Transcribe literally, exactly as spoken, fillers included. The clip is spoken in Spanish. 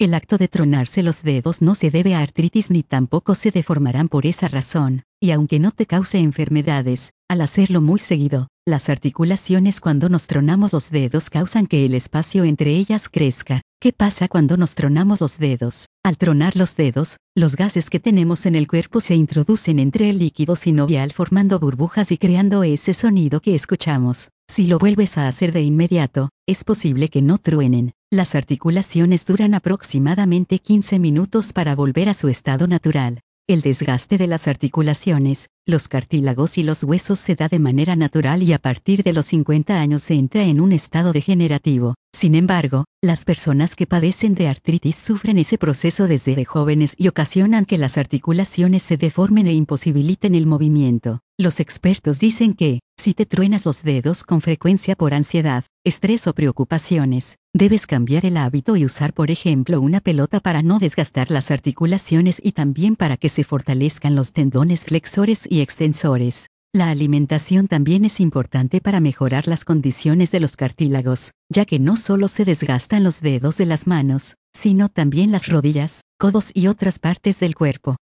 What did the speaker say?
El acto de tronarse los dedos no se debe a artritis ni tampoco se deformarán por esa razón, y aunque no te cause enfermedades, al hacerlo muy seguido, las articulaciones cuando nos tronamos los dedos causan que el espacio entre ellas crezca. ¿Qué pasa cuando nos tronamos los dedos? Al tronar los dedos, los gases que tenemos en el cuerpo se introducen entre el líquido sinovial formando burbujas y creando ese sonido que escuchamos. Si lo vuelves a hacer de inmediato, es posible que no truenen. Las articulaciones duran aproximadamente quince minutos para volver a su estado natural. El desgaste de las articulaciones, los cartílagos y los huesos se da de manera natural y a partir de los cincuenta años se entra en un estado degenerativo. Sin embargo, las personas que padecen de artritis sufren ese proceso desde de jóvenes y ocasionan que las articulaciones se deformen e imposibiliten el movimiento. Los expertos dicen que, si te truenas los dedos con frecuencia por ansiedad, estrés o preocupaciones, debes cambiar el hábito y usar por ejemplo una pelota para no desgastar las articulaciones y también para que se fortalezcan los tendones flexores y extensores. La alimentación también es importante para mejorar las condiciones de los cartílagos, ya que no solo se desgastan los dedos de las manos, sino también las rodillas, codos y otras partes del cuerpo.